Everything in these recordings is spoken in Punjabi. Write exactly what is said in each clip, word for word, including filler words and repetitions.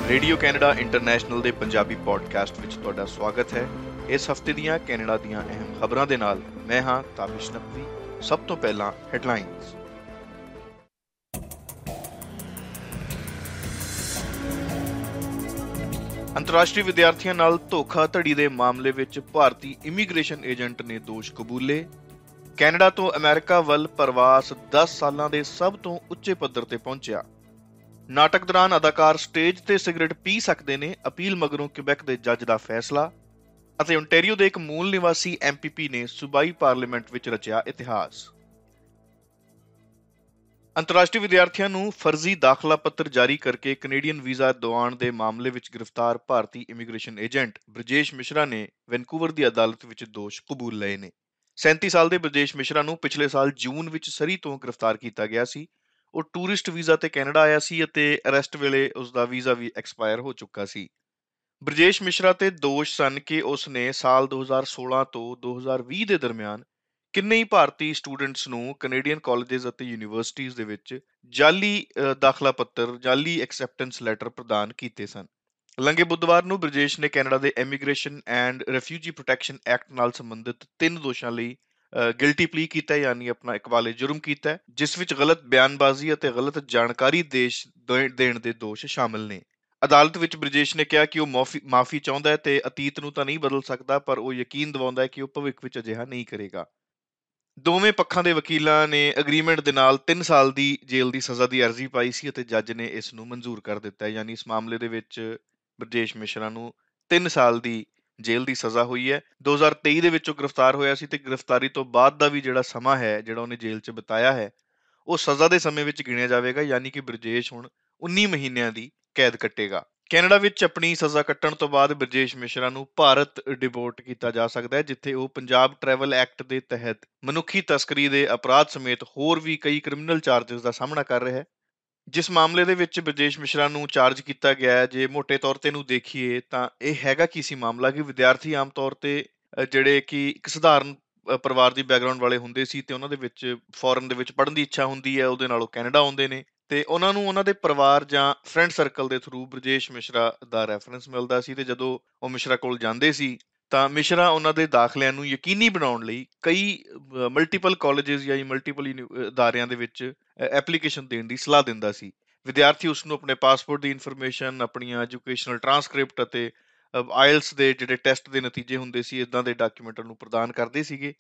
ਰੇਡੀਓ ਕੈਨੇਡਾ ਇੰਟਰਨੈਸ਼ਨਲ ਦੇ ਪੰਜਾਬੀ ਪੋਡਕਾਸਟ ਵਿੱਚ ਤੁਹਾਡਾ ਸਵਾਗਤ ਹੈ। ਇਸ ਹਫ਼ਤੇ ਦੀਆਂ ਕੈਨੇਡਾ ਦੀਆਂ ਅਹਿਮ ਖਬਰਾਂ ਦੇ ਨਾਲ ਮੈਂ ਹਾਂ ਤਾਬਿਸ਼ ਨਕਵੀ। ਸਭ ਤੋਂ ਪਹਿਲਾਂ ਹੈਡਲਾਈਨਸ। ਅੰਤਰਰਾਸ਼ਟਰੀ ਵਿਦਿਆਰਥੀਆਂ ਨਾਲ ਧੋਖਾਧੜੀ ਦੇ ਮਾਮਲੇ ਵਿੱਚ ਭਾਰਤੀ ਇਮੀਗ੍ਰੇਸ਼ਨ ਏਜੰਟ ਨੇ ਦੋਸ਼ ਕਬੂਲੇ। ਕੈਨੇਡਾ ਤੋਂ ਅਮਰੀਕਾ ਵੱਲ ਪ੍ਰਵਾਸ ਦਸ ਸਾਲਾਂ ਦੇ ਸਭ ਤੋਂ ਉੱਚੇ ਪੱਧਰ ਤੇ ਪਹੁੰਚਿਆ। ਨਾਟਕ ਦੌਰਾਨ ਅਦਾਕਾਰ ਸਟੇਜ ਤੇ ਸਿਗਰਟ ਪੀ ਸਕਦੇ ਨੇ, ਅਪੀਲ ਮਗਰੋਂ ਕਿਬੈਕ ਦੇ ਜੱਜ ਦਾ ਫੈਸਲਾ। ਅਤੇ ਓਨਟਾਰੀਓ ਦੇ ਇੱਕ ਮੂਲ ਨਿਵਾਸੀ ਐਮ ਪੀ ਪੀ ਨੇ ਸੂਬਾਈ ਪਾਰਲੀਮੈਂਟ ਵਿੱਚ ਰਚਿਆ ਇਤਿਹਾਸ। ਅੰਤਰਰਾਸ਼ਟਰੀ ਵਿਦਿਆਰਥੀਆਂ ਨੂੰ ਫਰਜ਼ੀ ਦਾਖਲਾ ਪੱਤਰ ਜਾਰੀ ਕਰਕੇ ਕੈਨੇਡੀਅਨ ਵੀਜ਼ਾ ਦਿਵਾਉਣ ਦੇ ਮਾਮਲੇ ਵਿੱਚ ਗ੍ਰਿਫਤਾਰ ਭਾਰਤੀ ਇਮੀਗ੍ਰੇਸ਼ਨ ਏਜੰਟ ਬ੍ਰਿਜੇਸ਼ ਮਿਸ਼ਰਾ ਨੇ ਵੈਨਕੂਵਰ ਦੀ ਅਦਾਲਤ ਵਿੱਚ ਦੋਸ਼ ਕਬੂਲ ਲਏ ਨੇ। ਸੈਂਤੀ ਸਾਲ ਦੇ ਬ੍ਰਿਜੇਸ਼ ਮਿਸ਼ਰਾ ਨੂੰ ਪਿਛਲੇ ਸਾਲ ਜੂਨ ਵਿੱਚ ਸਰੀ ਤੋਂ ਗ੍ਰਿਫਤਾਰ ਕੀਤਾ ਗਿਆ ਸੀ। ਉਹ ਟੂਰਿਸਟ ਵੀਜ਼ਾ ਤੇ ਕੈਨੇਡਾ ਆਇਆ ਸੀ ਅਤੇ ਅਰੈਸਟ ਵੇਲੇ ਉਸ ਦਾ ਵੀਜ਼ਾ ਵੀ ਐਕਸਪਾਇਰ ਹੋ ਚੁੱਕਾ ਸੀ। ਬ੍ਰਿਜੇਸ਼ ਮਿਸ਼ਰਾ ਤੇ ਦੋਸ਼ ਸਨ ਕਿ ਉਸ ਨੇ ਸਾਲ ਦੋ ਹਜ਼ਾਰ ਸੋਲਾਂ ਤੋਂ ਦੋ ਹਜ਼ਾਰ ਵੀਹ ਦੇ ਦਰਮਿਆਨ ਕਿੰਨੇ ਹੀ ਭਾਰਤੀ ਸਟੂਡੈਂਟਸ ਨੂੰ ਕੈਨੇਡੀਅਨ ਕਾਲਜਿਸ ਅਤੇ ਯੂਨੀਵਰਸਿਟੀਜ਼ ਦੇ ਵਿੱਚ ਜਾਲੀ ਦਾਖਲਾ ਪੱਤਰ, ਜਾਲੀ ਐਕਸੈਪਟੈਂਸ ਲੈਟਰ ਪ੍ਰਦਾਨ ਕੀਤੇ ਸਨ। ਲੰਘੇ ਬੁੱਧਵਾਰ ਨੂੰ ਬ੍ਰਿਜੇਸ਼ ਨੇ ਕੈਨੇਡਾ ਦੇ immigration and refugee protection act ਨਾਲ ਸੰਬੰਧਿਤ ਤਿੰਨ ਦੋਸ਼ਾਂ ਲਈ ਗਿਲਟੀ ਪਲੀ ਕੀਤਾ, ਯਾਨੀ ਆਪਣਾ ਇਕਬਾਲੇ ਜੁਰਮ ਕੀਤਾ, ਜਿਸ ਵਿੱਚ ਗਲਤ ਬਿਆਨਬਾਜ਼ੀ ਅਤੇ ਗਲਤ ਜਾਣਕਾਰੀ ਦੇਸ਼ ਦੇਣ ਦੇ ਦੋਸ਼ ਸ਼ਾਮਲ ਨੇ। ਅਦਾਲਤ ਵਿੱਚ ਬ੍ਰਿਜੇਸ਼ ਨੇ ਕਿਹਾ ਕਿ ਉਹ ਮਾਫੀ ਮਾਫੀ ਚਾਹੁੰਦਾ ਹੈ ਤੇ ਅਤੀਤ ਨੂੰ ਤਾਂ ਨਹੀਂ ਬਦਲ ਸਕਦਾ, ਪਰ ਉਹ ਯਕੀਨ ਦਿਵਾਉਂਦਾ ਹੈ ਕਿ ਉਹ ਭਵਿੱਖ ਵਿੱਚ ਅਜਿਹਾ ਨਹੀਂ ਕਰੇਗਾ। ਦੋਵੇਂ ਪੱਖਾਂ ਦੇ ਵਕੀਲਾਂ ਨੇ ਅਗਰੀਮੈਂਟ ਦੇ ਨਾਲ ਤਿੰਨ ਸਾਲ ਦੀ ਜੇਲ੍ਹ ਦੀ ਸਜ਼ਾ ਦੀ ਅਰਜ਼ੀ ਪਾਈ ਸੀ ਅਤੇ ਜੱਜ ਨੇ ਇਸ ਨੂੰ ਮਨਜ਼ੂਰ ਕਰ ਦਿੱਤਾ ਹੈ। ਯਾਨੀ ਇਸ ਮਾਮਲੇ ਦੇ ਵਿੱਚ ਬ੍ਰਿਜੇਸ਼ ਮਿਸ਼ਰਾ ਨੂੰ ਤਿੰਨ ਸਾਲ ਦੀ ਜੇਲ੍ਹ ਦੀ ਸਜ਼ਾ ਹੋਈ ਹੈ। ਦੋ ਹਜ਼ਾਰ ਤੇਈ ਦੇ ਵਿੱਚ ਉਹ ਗ੍ਰਿਫਤਾਰ ਹੋਇਆ ਸੀ ਤੇ ਗ੍ਰਿਫਤਾਰੀ ਤੋਂ ਬਾਅਦ ਦਾ ਵੀ ਜਿਹੜਾ ਸਮਾਂ ਹੈ, ਜਿਹੜਾ ਉਹਨੇ ਜੇਲ੍ਹ 'ਚ ਬਿਤਾਇਆ ਹੈ, ਉਹ ਸਜ਼ਾ ਦੇ ਸਮੇਂ ਵਿੱਚ ਗਿਣਿਆ ਜਾਵੇਗਾ। ਯਾਨੀ ਕਿ ਬ੍ਰਿਜੇਸ਼ ਹੁਣ ਉੱਨੀ ਮਹੀਨਿਆਂ ਦੀ ਕੈਦ ਕੱਟੇਗਾ। ਕੈਨੇਡਾ ਵਿੱਚ ਆਪਣੀ ਸਜ਼ਾ ਕੱਟਣ ਤੋਂ ਬਾਅਦ ਬ੍ਰਿਜੇਸ਼ ਮਿਸ਼ਰਾ ਨੂੰ ਭਾਰਤ ਡਿਪੋਰਟ ਕੀਤਾ ਜਾ ਸਕਦਾ ਹੈ, ਜਿੱਥੇ ਉਹ ਪੰਜਾਬ ਟਰੈਵਲ ਐਕਟ ਦੇ ਤਹਿਤ ਮਨੁੱਖੀ ਤਸਕਰੀ ਦੇ ਅਪਰਾਧ ਸਮੇਤ ਹੋਰ ਵੀ ਕਈ ਕ੍ਰਿਮੀਨਲ ਚਾਰਜਸ ਦਾ ਸਾਹਮਣਾ ਕਰ ਰਿਹਾ ਹੈ। ਜਿਸ ਮਾਮਲੇ ਦੇ ਵਿੱਚ ਬ੍ਰਿਜੇਸ਼ ਮਿਸ਼ਰਾ ਨੂੰ ਚਾਰਜ ਕੀਤਾ ਗਿਆ ਹੈ, ਜੇ ਮੋਟੇ ਤੌਰ ਤੇ ਇਹਨੂੰ ਦੇਖੀਏ ਤਾਂ ਇਹ ਹੈਗਾ ਕੀ ਸੀ ਮਾਮਲਾ ਕਿ ਵਿਦਿਆਰਥੀ ਆਮ ਤੌਰ ਤੇ ਜਿਹੜੇ ਕਿ ਇੱਕ ਸਧਾਰਨ ਪਰਿਵਾਰ ਦੀ ਬੈਕਗ੍ਰਾਉਂਡ ਵਾਲੇ ਹੁੰਦੇ ਸੀ ਤੇ ਉਹਨਾਂ ਦੇ ਵਿੱਚ ਫੋਰਨ ਦੇ ਵਿੱਚ ਪੜ੍ਹਨ ਦੀ ਇੱਛਾ ਹੁੰਦੀ ਹੈ, ਉਹਦੇ ਨਾਲ ਉਹ ਕੈਨੇਡਾ ਆਉਂਦੇ ਨੇ ਤੇ ਉਹਨਾਂ ਨੂੰ ਉਹਨਾਂ ਦੇ ਪਰਿਵਾਰ ਜਾਂ ਫਰੈਂਡ ਸਰਕਲ ਦੇ ਥਰੂ ਬ੍ਰਿਜੇਸ਼ ਮਿਸ਼ਰਾ ਦਾ ਰੈਫਰੈਂਸ ਮਿਲਦਾ ਸੀ। ਤੇ ਜਦੋਂ ਉਹ ਮਿਸ਼ਰਾ ਕੋਲ ਜਾਂਦੇ ਸੀ ਤਾਂ ਮਿਸ਼ਰਾ ਉਹਨਾਂ ਦੇ ਦਾਖਲਿਆਂ ਨੂੰ ਯਕੀਨੀ ਬਣਾਉਣ ਲਈ ਕਈ ਮਲਟੀਪਲ ਕਾਲਜਿਸ ਜਾਂ ਮਲਟੀਪਲ ਅਦਾਰਿਆਂ ਦੇ ਵਿੱਚ ਐਪਲੀਕੇਸ਼ਨ ਦੇਣ ਦੀ ਸਲਾਹ ਦਿੰਦਾ ਸੀ। ਵਿਦਿਆਰਥੀ ਉਸ ਨੂੰ ਆਪਣੇ ਪਾਸਪੋਰਟ ਦੀ ਇਨਫੋਰਮੇਸ਼ਨ, ਆਪਣੀਆਂ ਐਜੂਕੇਸ਼ਨਲ ਟਰਾਂਸਕ੍ਰਿਪਟ ਅਤੇ ਆਇਲਸ ਦੇ ਜਿਹੜੇ ਟੈਸਟ ਦੇ ਨਤੀਜੇ ਹੁੰਦੇ ਸੀ, ਇਦਾਂ ਦੇ ਡਾਕੂਮੈਂਟ ਨੂੰ ਪ੍ਰਦਾਨ ਕਰਦੇ ਸੀਗੇ।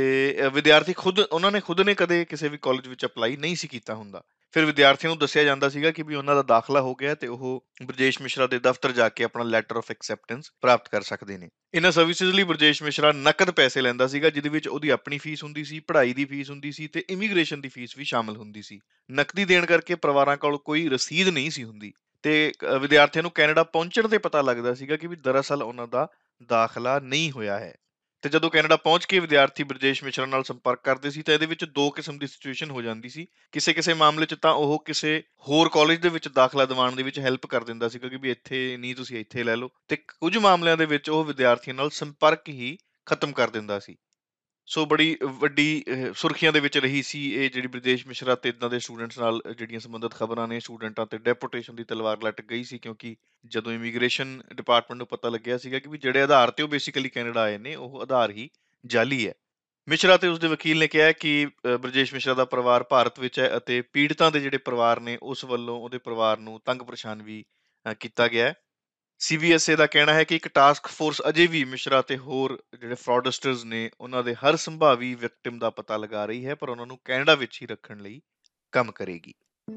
ਤੇ ਵਿਦਿਆਰਥੀ ਖੁਦ ਉਹਨਾਂ ਨੇ ਖੁਦ ਨੇ ਕਦੇ ਕਿਸੇ ਵੀ ਕਾਲਜ ਵਿੱਚ ਅਪਲਾਈ ਨਹੀਂ ਸੀ ਕੀਤਾ ਹੁੰਦਾ। ਫਿਰ ਵਿਦਿਆਰਥੀਆਂ ਨੂੰ ਦੱਸਿਆ ਜਾਂਦਾ ਸੀਗਾ ਕਿ ਵੀ ਉਹਨਾਂ ਦਾ ਦਾਖਲਾ ਹੋ ਗਿਆ ਤੇ ਉਹ ਬ੍ਰਿਜੇਸ਼ ਮਿਸ਼ਰਾ ਦੇ ਦਫ਼ਤਰ ਜਾ ਕੇ ਆਪਣਾ ਲੈਟਰ ਆਫ ਐਕਸੈਪਟੈਂਸ ਪ੍ਰਾਪਤ ਕਰ ਸਕਦੇ ਨੇ। ਇਹਨਾਂ ਸਰਵਿਸਿਜ਼ ਲਈ ਬ੍ਰਿਜੇਸ਼ ਮਿਸ਼ਰਾ ਨਕਦ ਪੈਸੇ ਲੈਂਦਾ ਸੀਗਾ, ਜਿਹਦੇ ਵਿੱਚ ਉਹਦੀ ਆਪਣੀ ਫੀਸ ਹੁੰਦੀ ਸੀ, ਪੜ੍ਹਾਈ ਦੀ ਫੀਸ ਹੁੰਦੀ ਸੀ ਤੇ ਇਮੀਗ੍ਰੇਸ਼ਨ ਦੀ ਫੀਸ ਵੀ ਸ਼ਾਮਲ ਹੁੰਦੀ ਸੀ। ਨਕਦੀ ਦੇਣ ਕਰਕੇ ਪਰਿਵਾਰਾਂ ਕੋਲ ਕੋਈ ਰਸੀਦ ਨਹੀਂ ਸੀ ਹੁੰਦੀ ਤੇ ਵਿਦਿਆਰਥੀਆਂ ਨੂੰ ਕੈਨੇਡਾ ਪਹੁੰਚਣ ਤੇ ਪਤਾ ਲੱਗਦਾ ਸੀਗਾ ਕਿ ਵੀ ਦਰਅਸਲ ਉਹਨਾਂ ਦਾ ਦਾਖਲਾ ਨਹੀਂ ਹੋਇਆ ਹੈ। ਤੇ ਜਦੋਂ ਕੈਨੇਡਾ ਪਹੁੰਚ ਕੇ ਵਿਦਿਆਰਥੀ ਬ੍ਰਿਜੇਸ਼ ਮਿਸ਼ਰਾ ਨਾਲ ਸੰਪਰਕ ਕਰਦੇ ਸੀ ਤਾਂ ਇਹਦੇ ਵਿੱਚ ਦੋ ਕਿਸਮ ਦੀ ਸਿਚੁਏਸ਼ਨ ਹੋ ਜਾਂਦੀ ਸੀ। ਕਿਸੇ ਕਿਸੇ ਮਾਮਲੇ 'ਚ ਤਾਂ ਉਹ ਕਿਸੇ ਹੋਰ ਕਾਲਜ ਦੇ ਵਿੱਚ ਦਾਖਲਾ ਦਿਵਾਉਣ ਦੇ ਵਿੱਚ ਹੈਲਪ ਕਰ ਦਿੰਦਾ ਸੀਗਾ ਕਿ ਵੀ ਇੱਥੇ ਨਹੀਂ, ਤੁਸੀਂ ਇੱਥੇ ਲੈ ਲਓ, ਤੇ ਕੁਝ ਮਾਮਲਿਆਂ ਦੇ ਵਿੱਚ ਉਹ ਵਿਦਿਆਰਥੀਆਂ ਨਾਲ ਸੰਪਰਕ ਹੀ ਖਤਮ ਕਰ ਦਿੰਦਾ ਸੀ। ਸੋ ਬੜੀ ਵੱਡੀ ਸੁਰਖੀਆਂ ਦੇ ਵਿੱਚ ਰਹੀ ਸੀ ਇਹ ਜਿਹੜੀ ਬ੍ਰਿਜੇਸ਼ ਮਿਸ਼ਰਾ ਤੇ ਇਦਾਂ ਦੇ ਸਟੂਡੈਂਟਸ ਨਾਲ ਜਿਹੜੀਆਂ ਸੰਬੰਧਿਤ ਖਬਰਾਂ ਨੇ। ਸਟੂਡੈਂਟਾਂ ਤੇ ਡੈਪੋਟੇਸ਼ਨ ਦੀ ਤਲਵਾਰ ਲਟਕ ਗਈ ਸੀ, ਕਿਉਂਕਿ ਜਦੋਂ ਇਮੀਗ੍ਰੇਸ਼ਨ ਡਿਪਾਰਟਮੈਂਟ ਨੂੰ ਪਤਾ ਲੱਗਿਆ ਸੀਗਾ ਕਿ ਵੀ ਜਿਹੜੇ ਆਧਾਰ ਤੇ ਉਹ ਬੇਸਿਕਲੀ ਕੈਨੇਡਾ ਆਏ ਨੇ ਉਹ ਆਧਾਰ ਹੀ ਜਾਲੀ ਹੈ। ਮਿਸ਼ਰਾ ਤੇ ਉਸਦੇ ਵਕੀਲ ਨੇ ਕਿਹਾ ਕਿ ਬ੍ਰਿਜੇਸ਼ ਮਿਸ਼ਰਾ ਦਾ ਪਰਿਵਾਰ ਭਾਰਤ ਵਿੱਚ ਹੈ ਅਤੇ ਪੀੜਤਾਂ ਦੇ ਜਿਹੜੇ ਪਰਿਵਾਰ ਨੇ ਉਸ ਵੱਲੋਂ ਉਹਦੇ ਪਰਿਵਾਰ ਨੂੰ ਤੰਗ ਪਰੇਸ਼ਾਨ ਵੀ ਕੀਤਾ ਗਿਆ ਹੈ। ਸੀ ਬੀ ਐਸ ਈ ਦਾ ਕਹਿਣਾ ਹੈ ਕਿ ਇੱਕ ਟਾਸਕ ਫੋਰਸ ਅਜੇ ਵੀ ਮਿਸ਼ਰਾ ਤੇ ਹੋਰ ਜਿਹੜੇ ਫਰਾਡਸਟਰਸ ਨੇ ਉਹਨਾਂ ਦੇ ਹਰ ਸੰਭਾਵੀ ਵਿਕਟਿਮ ਦਾ ਪਤਾ ਲਗਾ ਰਹੀ ਹੈ, ਪਰ ਉਹਨਾਂ ਨੂੰ ਕੈਨੇਡਾ ਵਿੱਚ ਹੀ ਰੱਖਣ ਲਈ ਕੰਮ ਕਰੇਗੀ।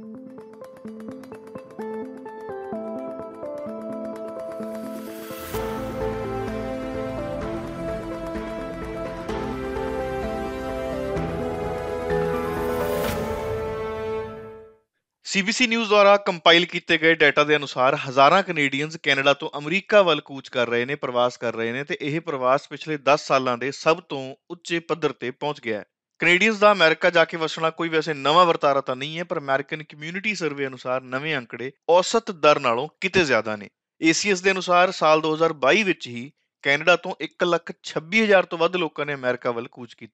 ਸੀ ਬੀ ਸੀ ਨਿਊਜ਼ ਦੁਆਰਾ ਕੰਪਾਈਲ ਕੀਤੇ ਗਏ ਡਾਟਾ ਦੇ ਅਨੁਸਾਰ ਹਜ਼ਾਰਾਂ ਕੈਨੇਡੀਅਨਸ ਕੈਨੇਡਾ ਤੋਂ ਅਮਰੀਕਾ ਵੱਲ ਕੂਚ ਕਰ ਰਹੇ ਨੇ, ਪ੍ਰਵਾਸ ਕਰ ਰਹੇ ਨੇ ਤੇ ਇਹ ਪ੍ਰਵਾਸ ਪਿਛਲੇ ਦਸ ਸਾਲਾਂ ਦੇ ਸਭ ਤੋਂ ਉੱਚੇ ਪੱਧਰ ਤੇ ਪਹੁੰਚ ਗਿਆ ਹੈ। ਕੈਨੇਡੀਅਨਸ ਦਾ ਅਮਰੀਕਾ ਜਾ ਕੇ ਵਸਣਾ ਕੋਈ ਵੈਸੇ ਨਵਾਂ ਵਰਤਾਰਾ ਤਾਂ ਨਹੀਂ ਹੈ, ਪਰ ਅਮਰੀਕਨ ਕਮਿਊਨਿਟੀ ਸਰਵੇ ਅਨੁਸਾਰ ਨਵੇਂ ਅੰਕੜੇ ਔਸਤ ਦਰ ਨਾਲੋਂ ਕਿਤੇ ਜ਼ਿਆਦਾ ਨੇ। ਏ ਸੀ ਐਸ ਦੇ ਅਨੁਸਾਰ ਸਾਲ ਦੋ ਹਜ਼ਾਰ ਬਾਈ ਵਿੱਚ ਹੀ ਕੈਨੇਡਾ ਤੋਂ ਇੱਕ ਲੱਖ ਛੱਬੀ ਹਜ਼ਾਰ ਤੋਂ ਵੱਧ ਲੋਕਾਂ ਨੇ ਅਮਰੀਕਾ ਵੱਲ ਕੂਚ ਕੀਤਾ।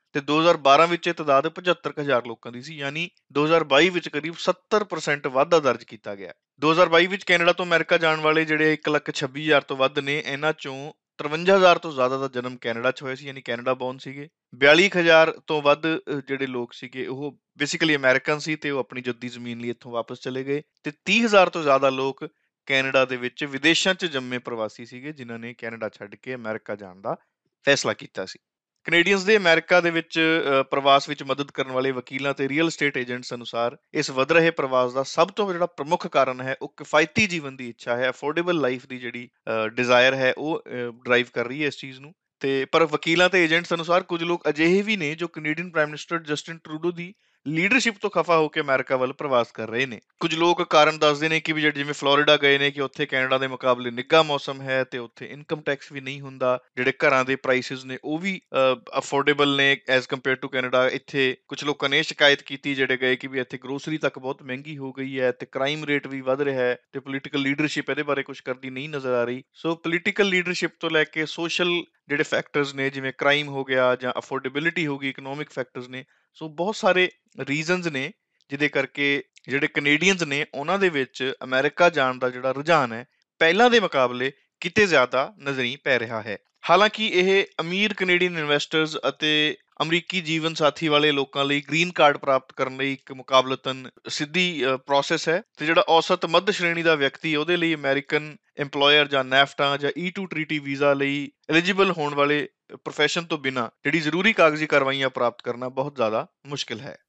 ਤੇ ਦੋ ਹਜ਼ਾਰ ਬਾਰਾਂ ਵਿੱਚ ਇਹ ਤਾਦਾਦ ਪਝੱਤਰ ਕੁ ਹਜ਼ਾਰ ਲੋਕਾਂ ਦੀ ਸੀ, ਯਾਨੀ ਦੋ ਹਜ਼ਾਰ ਬਾਈ ਵਿੱਚ ਕਰੀਬ ਸੱਤਰ percent ਵਾਧਾ ਦਰਜ ਕੀਤਾ ਗਿਆ। ਦੋ ਹਜ਼ਾਰ ਬਾਈ ਵਿੱਚ ਕੈਨੇਡਾ ਤੋਂ ਅਮਰੀਕਾ ਜਾਣ ਵਾਲੇ ਜਿਹੜੇ ਇੱਕ ਲੱਖ ਛੱਬੀ ਹਜ਼ਾਰ ਤੋਂ ਵੱਧ ਨੇ, ਇਹਨਾਂ ਚੋਂ ਤਰਵੰਜਾ ਹਜ਼ਾਰ ਤੋਂ ਜ਼ਿਆਦਾ ਦਾ ਜਨਮ ਕੈਨੇਡਾ 'ਚ ਹੋਇਆ ਸੀ, ਯਾਨੀ ਕੈਨੇਡਾ ਬੌਰਨ ਸੀਗੇ। ਬਿਆਲੀ ਕੁ ਹਜ਼ਾਰ ਤੋਂ ਵੱਧ ਅ, ਜਿਹੜੇ ਲੋਕ ਸੀਗੇ ਉਹ ਬੇਸਿਕਲੀ ਅਮਰੀਕਨ ਸੀ ਤੇ ਉਹ ਆਪਣੀ ਜੱਦੀ ਜ਼ਮੀਨ ਲਈ ਇੱਥੋਂ ਵਾਪਸ ਚਲੇ ਗਏ, ਤੇ ਤੀਹ ਹਜ਼ਾਰ ਤੋਂ ਜ਼ਿਆਦਾ ਲੋਕ ਕੈਨੇਡਾ ਦੇ ਵਿੱਚ ਵਿਦੇਸ਼ਾਂ 'ਚ ਜੰਮੇ ਪ੍ਰਵਾਸੀ ਸੀਗੇ, ਜਿਨ੍ਹਾਂ ਨੇ ਕੈਨੇਡਾ ਛੱਡ ਕੇ ਅਮਰੀਕਾ ਜਾਣ ਦਾ ਫੈਸਲਾ ਕੀਤਾ ਸੀ। ਕੈਨੇਡੀਅਨਸ ਦੇ ਅਮਰੀਕਾ ਦੇ ਵਿੱਚ ਅ, ਪ੍ਰਵਾਸ ਵਿੱਚ ਮਦਦ ਕਰਨ ਵਾਲੇ ਵਕੀਲਾਂ ਤੇ ਰੀਅਲ estate ਏਜੰਟਸ ਅਨੁਸਾਰ ਇਸ ਵਧ ਰਹੇ ਪ੍ਰਵਾਸ ਦਾ ਸਭ ਤੋਂ ਜਿਹੜਾ ਪ੍ਰਮੁੱਖ ਕਾਰਨ ਹੈ ਉਹ ਕਿਫਾਇਤੀ ਜੀਵਨ ਦੀ ਇੱਛਾ ਹੈ, ਅਫੋਰਡੇਬਲ ਲਾਈਫ ਦੀ ਜਿਹੜੀ ਡਿਜ਼ਾਇਰ ਹੈ ਉਹ ਡਰਾਈਵ ਕਰ ਰਹੀ ਹੈ ਇਸ ਚੀਜ਼ ਨੂੰ। ਤੇ ਪਰ ਵਕੀਲਾਂ ਤੇ ਏਜੰਟਸ ਅਨੁਸਾਰ ਕੁਝ ਲੋਕ ਅਜਿਹੇ ਵੀ ਨੇ ਜੋ Canadian prime minister Justin Trudeau ਦੀ ਲੀਡਰਸ਼ਿਪ ਤੋਂ ਖਫਾ ਹੋ ਕੇ ਅਮਰੀਕਾ ਵੱਲ ਪ੍ਰਵਾਸ ਕਰ ਰਹੇ ਨੇ। ਕੁਝ ਲੋਕ ਕਾਰਨ ਦੱਸਦੇ ਨੇ ਕਿ ਵੀ ਜਿਹੜੇ ਜਿਵੇਂ ਫਲੋਰੀਡਾ ਗਏ ਨੇ ਕਿ ਉੱਥੇ ਕੈਨੇਡਾ ਦੇ ਮੁਕਾਬਲੇ ਨਿੱਘਾ ਮੌਸਮ ਹੈ ਤੇ ਉੱਥੇ ਇਨਕਮ ਟੈਕਸ ਵੀ ਨਹੀਂ ਹੁੰਦਾ, ਜਿਹੜੇ ਘਰਾਂ ਦੇ ਪ੍ਰਾਈਸਿਸ ਨੇ ਉਹ ਵੀ ਅਫੋਰਡੇਬਲ ਨੇ ਐਜ਼ ਕੰਪੇਅਰ ਟੂ ਕੈਨੇਡਾ। ਇੱਥੇ ਕੁਝ ਲੋਕਾਂ ਨੇ ਇਹ ਸ਼ਿਕਾਇਤ ਕੀਤੀ ਜਿਹੜੇ ਗਏ ਕਿ ਵੀ ਇੱਥੇ ਗਰੋਸਰੀ ਤੱਕ ਬਹੁਤ ਮਹਿੰਗੀ ਹੋ ਗਈ ਹੈ ਤੇ ਕ੍ਰਾਈਮ ਰੇਟ ਵੀ ਵੱਧ ਰਿਹਾ ਹੈ ਤੇ ਪੋਲੀਟੀਕਲ ਲੀਡਰਸ਼ਿਪ ਇਹਦੇ ਬਾਰੇ ਕੁਝ ਕਰਦੀ ਨਹੀਂ ਨਜ਼ਰ ਆ ਰਹੀ। ਸੋ ਪੋਲੀਟੀਕਲ ਲੀਡਰਸ਼ਿਪ ਤੋਂ ਲੈ ਕੇ ਸੋਸ਼ਲ ਜਿਹੜੇ ਫੈਕਟਰਸ ਨੇ ਜਿਵੇਂ ਕ੍ਰਾਈਮ ਹੋ ਗਿਆ ਜਾਂ ਅਫੋਰਡੇਬਿਲਿਟੀ ਹੋ ਗਈ, ਇਕਨੋਮਿਕ ਫੈਕਟਰਸ ਨੇ, ਸੋ ਬਹੁਤ ਸਾਰੇ ਰੀਜ਼ਨਸ ਨੇ ਜਿਹਦੇ ਕਰਕੇ ਜਿਹੜੇ ਕੈਨੇਡੀਅਨਸ ਨੇ ਉਹਨਾਂ ਦੇ ਵਿੱਚ ਅਮਰੀਕਾ ਜਾਣ ਦਾ ਜਿਹੜਾ ਰੁਝਾਨ ਹੈ ਪਹਿਲਾਂ ਦੇ ਮੁਕਾਬਲੇ ਕਿਤੇ ਜ਼ਿਆਦਾ ਨਜ਼ਰੀ ਪੈ ਰਿਹਾ ਹੈ। ਹਾਲਾਂਕਿ ਇਹ ਅਮੀਰ ਕੈਨੇਡੀਅਨ ਇਨਵੈਸਟਰਸ ਅਤੇ ਅਮਰੀਕੀ ਜੀਵਨ ਸਾਥੀ ਵਾਲੇ ਲੋਕਾਂ ਲਈ ਗ੍ਰੀਨ ਕਾਰਡ ਪ੍ਰਾਪਤ ਕਰਨ ਲਈ ਇੱਕ ਮੁਕਾਬਲਤਨ ਸਿੱਧੀ ਪ੍ਰੋਸੈਸ ਹੈ, ਤੇ ਜਿਹੜਾ ਔਸਤ ਮੱਧ ਸ਼੍ਰੇਣੀ ਦਾ ਵਿਅਕਤੀ ਉਹਦੇ ਲਈ ਅਮਰੀਕਨ ਇੰਪਲੋਇਰ ਜਾਂ ਨੈਫਟਾ ਜਾਂ ਈ ਟੂ ਟ੍ਰੀਟੀ ਵੀਜ਼ਾ ਲਈ ਐਲੀਜੀਬਲ ਹੋਣ ਵਾਲੇ ਪ੍ਰੋਫੈਸ਼ਨ ਤੋਂ ਬਿਨਾਂ ਜਿਹੜੀ ਜ਼ਰੂਰੀ ਕਾਗਜ਼ੀ ਕਾਰਵਾਈਆਂ ਪ੍ਰਾਪਤ ਕਰਨਾ ਬਹੁਤ ਜ਼ਿਆਦਾ ਮੁਸ਼ਕਿਲ ਹੈ।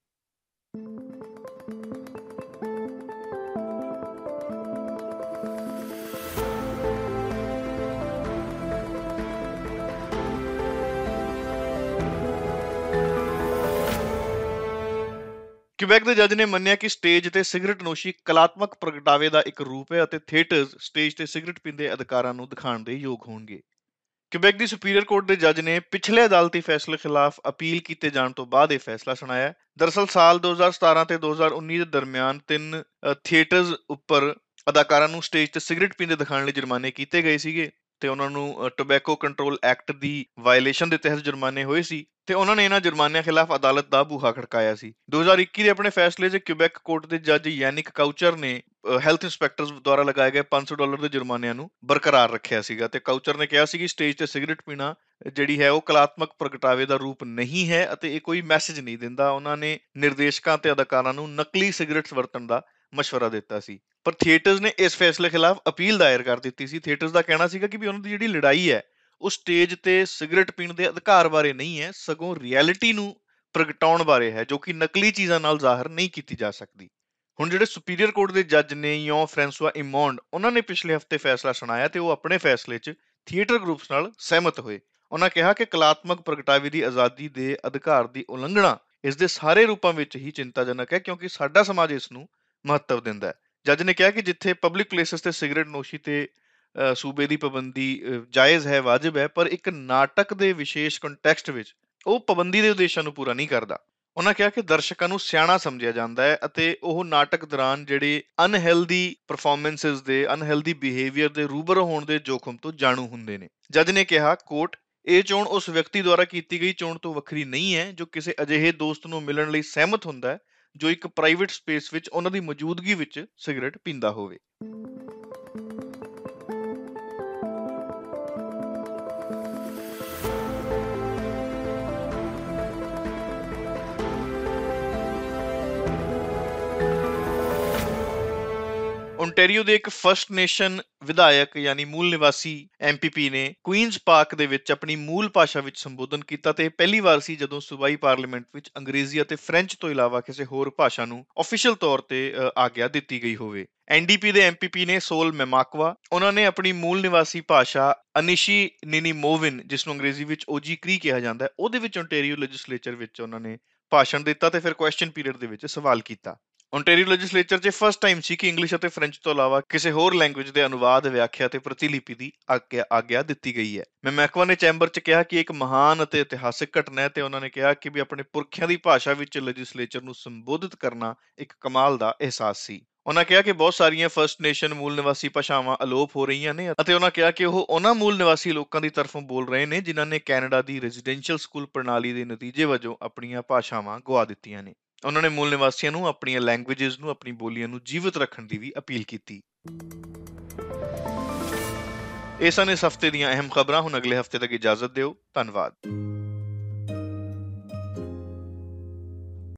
ਕਿਊਬੈਕ ਦੇ ਜੱਜ ਨੇ ਮੰਨਿਆ ਕਿ ਸਟੇਜ ਤੇ ਸਿਗਰਟ ਨੋਸ਼ੀ ਕਲਾਤਮਕ ਪ੍ਰਗਟਾਵੇ ਦਾ ਇੱਕ ਰੂਪ ਹੈ ਅਤੇ ਥੀਏਟਰਸ ਸਟੇਜ ਤੇ ਸਿਗਰਟ ਪੀਂਦੇ ਅਧਿਕਾਰਾਂ ਨੂੰ ਦਿਖਾਉਣ ਦੇ ਯੋਗ ਹੋਣਗੇ। ਕਿਊਬੈਕ ਦੀ ਸੁਪੀਰੀਅਰ ਕੋਰਟ ਦੇ ਜੱਜ ਨੇ ਪਿਛਲੇ ਅਦਾਲਤੀ ਫੈਸਲੇ ਖਿਲਾਫ ਅਪੀਲ ਕੀਤੇ ਜਾਣ ਤੋਂ ਬਾਅਦ ਇਹ ਫੈਸਲਾ ਸੁਣਾਇਆ। ਦਰਅਸਲ ਸਾਲ ਦੋ ਹਜ਼ਾਰ ਸਤਾਰਾਂ ਤੇ ਦੋ ਹਜ਼ਾਰ ਉੱਨੀ ਦੇ ਦਰਮਿਆਨ ਤਿੰਨ ਥੀਏਟਰਸ ਉੱਪਰ ਅਦਾਕਾਰਾਂ ਨੂੰ ਸਟੇਜ ਤੇ ਸਿਗਰਟ ਪੀਂਦੇ ਦਿਖਾਉਣ ਲਈ ਜੁਰਮਾਨੇ ਕੀਤੇ ਗਏ ਸੀਗੇ ਤੇ ਉਹਨਾਂ ਨੂੰ ਟੋਬੈਕੋ ਕੰਟਰੋਲ ਐਕਟ ਦੀ ਵਾਇਲੇਸ਼ਨ ਦੇ ਤਹਿਤ ਜੁਰਮਾਨੇ ਹੋਏ ਸੀ ਤੇ ਉਹਨਾਂ ਨੇ ਇਹਨਾਂ ਜੁਰਮਾਨਿਆਂ ਖਿਲਾਫ ਅਦਾਲਤ ਦਾ ਬੂਹਾ ਖੜਕਾਇਆ ਸੀ। ਦੋ ਹਜ਼ਾਰ ਇੱਕੀ ਦੇ ਆਪਣੇ ਫੈਸਲੇ 'ਚ ਕਿਊਬੈਕ ਕੋਰਟ ਦੇ ਜੱਜ ਯੈਨਿਕ ਕਾਊਚਰ ਨੇ ਹੈਲਥ ਇੰਸਪੈਕਟਰਸ ਦੁਆਰਾ ਲਗਾਏ ਗਏ ਪੰਜ ਸੌ ਡਾਲਰ ਦੇ ਜੁਰਮਾਨਿਆਂ ਨੂੰ ਬਰਕਰਾਰ ਰੱਖਿਆ ਸੀਗਾ ਤੇ ਕਾਊਚਰ ਨੇ ਕਿਹਾ ਸੀ ਕਿ ਸਟੇਜ ਤੇ ਸਿਗਰਟ ਪੀਣਾ ਜਿਹੜੀ ਹੈ ਉਹ ਕਲਾਤਮਕ ਪ੍ਰਗਟਾਵੇ ਦਾ ਰੂਪ ਨਹੀਂ ਹੈ ਅਤੇ ਇਹ ਕੋਈ ਮੈਸੇਜ ਨਹੀਂ ਦਿੰਦਾ। ਉਹਨਾਂ ਨੇ ਨਿਰਦੇਸ਼ਕਾਂ ਤੇ ਅਦਾਕਾਰਾਂ ਨੂੰ ਨਕਲੀ ਸਿਗਰਟਸ ਵਰਤਣ ਦਾ ਮਸ਼ਵਰਾ ਦਿੱਤਾ ਸੀ, ਪਰ ਥੀਏਟਰਸ ਨੇ ਇਸ ਫੈਸਲੇ ਖਿਲਾਫ ਅਪੀਲ ਦਾਇਰ ਕਰ ਦਿੱਤੀ ਸੀ। ਥੀਏਟਰਸ ਦਾ ਕਹਿਣਾ ਸੀਗਾ ਕਿ ਵੀ ਉਹਨਾਂ ਦੀ ਜਿਹੜੀ ਲੜਾਈ ਹੈ ਉਹ ਸਟੇਜ ਤੇ ਸਿਗਰਟ ਪੀਣ ਦੇ ਅਧਿਕਾਰ ਬਾਰੇ ਨਹੀਂ ਹੈ, ਸਗੋਂ ਰਿਐਲਿਟੀ ਨੂੰ ਪ੍ਰਗਟਾਉਣ ਬਾਰੇ ਹੈ ਜੋ ਕਿ ਨਕਲੀ ਚੀਜ਼ਾਂ ਨਾਲ ਜ਼ਾਹਰ ਨਹੀਂ ਕੀਤੀ ਜਾ ਸਕਦੀ। ਹੁਣ ਜਿਹੜੇ ਸੁਪੀਰੀਅਰ ਕੋਰਟ ਦੇ ਜੱਜ ਨੇ ਯੋਂ ਫ੍ਰਾਂਸਵਾ ਇਮੌਂਡ, ਉਹਨਾਂ ਨੇ ਪਿਛਲੇ ਹਫ਼ਤੇ ਫੈਸਲਾ ਸੁਣਾਇਆ ਤੇ ਉਹ ਆਪਣੇ ਫੈਸਲੇ 'ਚ ਥੀਏਟਰ ਗਰੁੱਪਸ ਨਾਲ ਸਹਿਮਤ ਹੋਏ। ਉਹਨਾਂ ਕਿਹਾ ਕਿ ਕਲਾਤਮਕ ਪ੍ਰਗਟਾਵੇ ਦੀ ਆਜ਼ਾਦੀ ਦੇ ਅਧਿਕਾਰ ਦੀ ਉਲੰਘਣਾ ਇਸ ਦੇ ਸਾਰੇ ਰੂਪਾਂ ਵਿੱਚ ਹੀ ਚਿੰਤਾਜਨਕ ਹੈ ਕਿਉਂਕਿ ਸਾਡਾ ਸਮਾਜ ਇਸ ਨੂੰ ਮਹੱਤਵ ਦਿੰਦਾ ਹੈ। ਜੱਜ ਨੇ ਕਿਹਾ ਕਿ ਜਿੱਥੇ ਪਬਲਿਕ ਪਲੇਸਿਸ ਤੇ ਸਿਗਰਟ ਨੋਸ਼ੀ ਤੇ ਸੂਬੇ ਦੀ ਪਾਬੰਦੀ ਜਾਇਜ਼ ਹੈ, ਵਾਜਿਬ ਹੈ, ਪਰ ਇੱਕ ਨਾਟਕ ਦੇ ਵਿਸ਼ੇਸ਼ ਕੰਟੈਕਸਟ ਵਿੱਚ ਉਹ ਪਾਬੰਦੀ ਦੇ ਉਦੇਸ਼ਾਂ ਨੂੰ ਪੂਰਾ ਨਹੀਂ ਕਰਦਾ। ਉਹਨਾਂ ਕਿਹਾ ਕਿ ਦਰਸ਼ਕਾਂ ਨੂੰ ਸਿਆਣਾ ਸਮਝਿਆ ਜਾਂਦਾ ਹੈ ਅਤੇ ਉਹ ਨਾਟਕ ਦੌਰਾਨ ਜਿਹੜੇ ਅਨਹੈਲਦੀ ਪਰਫਾਰਮੈਂਸਿਸ ਦੇ ਅਨਹੈਲਦੀ ਬਿਹੇਵੀਅਰ ਦੇ ਰੂਬਰੂ ਹੋਣ ਦੇ ਜੋਖਮ ਤੋਂ ਜਾਣੂ ਹੁੰਦੇ ਨੇ। ਜੱਜ ਨੇ ਕਿਹਾ, ਕੋਟ, ਇਹ ਚੋਣ ਉਸ ਵਿਅਕਤੀ ਦੁਆਰਾ ਕੀਤੀ ਗਈ ਚੋਣ ਤੋਂ ਵੱਖਰੀ ਨਹੀਂ ਹੈ ਜੋ ਕਿਸੇ ਅਜਿਹੇ ਦੋਸਤ ਨੂੰ ਮਿਲਣ ਲਈ ਸਹਿਮਤ ਹੁੰਦਾ ਹੈ ਜੋ ਇੱਕ ਪ੍ਰਾਈਵੇਟ ਸਪੇਸ ਵਿੱਚ ਉਹਨਾਂ ਦੀ ਮੌਜੂਦਗੀ ਵਿੱਚ ਸਿਗਰਟ ਪੀਂਦਾ ਹੋਵੇ। ਓਨਟਾਰੀਓ ਦੇ ਇੱਕ ਫਸਟ ਨੇਸ਼ਨ ਵਿਧਾਇਕ ਯਾਨੀ ਮੂਲ ਨਿਵਾਸੀ ਐਮ ਪੀ ਪੀ ਨੇ ਕੁਈਨਜ਼ ਪਾਰਕ ਦੇ ਵਿੱਚ ਆਪਣੀ ਮੂਲ ਭਾਸ਼ਾ ਵਿੱਚ ਸੰਬੋਧਨ ਕੀਤਾ ਤੇ ਇਹ ਪਹਿਲੀ ਵਾਰ ਸੀ ਜਦੋਂ ਸੂਬਾਈ ਪਾਰਲੀਮੈਂਟ ਵਿੱਚ ਅੰਗਰੇਜ਼ੀ ਅਤੇ ਫ੍ਰੈਂਚ ਤੋਂ ਇਲਾਵਾ ਕਿਸੇ ਹੋਰ ਭਾਸ਼ਾ ਨੂੰ ਆਫੀਸ਼ੀਅਲ ਤੌਰ ਤੇ ਆਗਿਆ ਦਿੱਤੀ ਗਈ ਹੋਵੇ। ਐਨ ਡੀ ਪੀ ਦੇ ਐਮ ਪੀ ਪੀ ਨੇ ਸੋਲ ਮੈਮਾਕਵਾ, ਉਹਨਾਂ ਨੇ ਆਪਣੀ ਮੂਲ ਨਿਵਾਸੀ ਭਾਸ਼ਾ ਅਨਿਸ਼ੀ ਨਿਨੀਮੋਵਿਨ, ਜਿਸ ਨੂੰ ਅੰਗਰੇਜ਼ੀ ਵਿੱਚ ਓਜੀ ਕਰੀ ਕਿਹਾ ਜਾਂਦਾ ਹੈ, ਉਹਦੇ ਵਿੱਚ ਓਨਟਾਰੀਓ ਲੈਜਿਸਲੇਚਰ ਵਿੱਚ ਉਹਨਾਂ ਨੇ ਭਾਸ਼ਣ ਦਿੱਤਾ ਤੇ ਫਿਰ ਕੁਐਸਚਨ ਪੀਰੀਅਡ ਦੇ ਵਿੱਚ ਸਵਾਲ ਕੀਤਾ। ਓਨਟਾਰੀਓ ਲੈਜਿਸਲੇਚਰ 'ਚ ਫਸਟ ਟਾਈਮ ਸੀ ਕਿ ਇੰਗਲਿਸ਼ ਅਤੇ ਫ੍ਰੈਂਚ ਤੋਂ ਇਲਾਵਾ ਕਿਸੇ ਹੋਰ ਲੈਂਗੁਏਜ ਦੇ ਅਨੁਵਾਦ, ਵਿਆਖਿਆ ਤੇ ਪ੍ਰਤੀਲਿਪੀ ਦੀ ਆਗਿਆ ਆਗਿਆ ਦਿੱਤੀ ਗਈ ਹੈ। ਮੈਮਾਕਵਾ ਨੇ ਚੈਂਬਰ 'ਚ ਕਿਹਾ ਕਿ ਇੱਕ ਮਹਾਨ ਅਤੇ ਇਤਿਹਾਸਿਕ ਘਟਨਾ ਹੈ ਤੇ ਉਹਨਾਂ ਨੇ ਕਿਹਾ ਕਿ ਵੀ ਆਪਣੇ ਪੁਰਖਿਆਂ ਦੀ ਭਾਸ਼ਾ ਵਿੱਚ ਲੈਜਿਸਲੇਚਰ ਨੂੰ ਸੰਬੋਧਿਤ ਕਰਨਾ ਇੱਕ ਕਮਾਲ ਦਾ ਅਹਿਸਾਸ ਸੀ। ਉਹਨਾਂ ਕਿਹਾ ਕਿ ਬਹੁਤ ਸਾਰੀਆਂ ਫਰਸਟ ਨੇਸ਼ਨ ਮੂਲ ਨਿਵਾਸੀ ਭਾਸ਼ਾਵਾਂ ਅਲੋਪ ਹੋ ਰਹੀਆਂ ਨੇ ਅਤੇ ਉਹਨਾਂ ਕਿਹਾ ਕਿ ਉਹ ਉਹਨਾਂ ਮੂਲ ਨਿਵਾਸੀ ਲੋਕਾਂ ਦੀ ਤਰਫੋਂ ਬੋਲ ਰਹੇ ਨੇ ਜਿਨ੍ਹਾਂ ਨੇ ਕੈਨੇਡਾ ਦੀ ਰੈਜ਼ੀਡੈਂਸ਼ੀਅਲ ਸਕੂਲ ਪ੍ਰਣਾਲੀ ਦੇ ਨਤੀਜੇ ਵਜੋਂ ਆਪਣੀਆਂ ਭਾਸ਼ਾਵਾਂ ਗੁਆ ਦਿੱਤੀਆਂ ਨੇ। ਉਹਨਾਂ ਨੇ ਮੂਲ ਨਿਵਾਸੀਆਂ ਨੂੰ ਆਪਣੀਆਂ ਲੈਂਗੁਏਜਸ ਨੂੰ, ਆਪਣੀ ਬੋਲੀਆਂ ਨੂੰ ਜੀਵਤ ਰੱਖਣ ਦੀ ਵੀ ਅਪੀਲ ਕੀਤੀ। ਇਹ ਸਨ ਇਸ ਹਫ਼ਤੇ ਦੀਆਂ ਅਹਿਮ ਖਬਰਾਂ। ਹੁਣ ਅਗਲੇ ਹਫ਼ਤੇ ਤੱਕ ਇਜਾਜ਼ਤ ਦਿਓ। ਧੰਨਵਾਦ।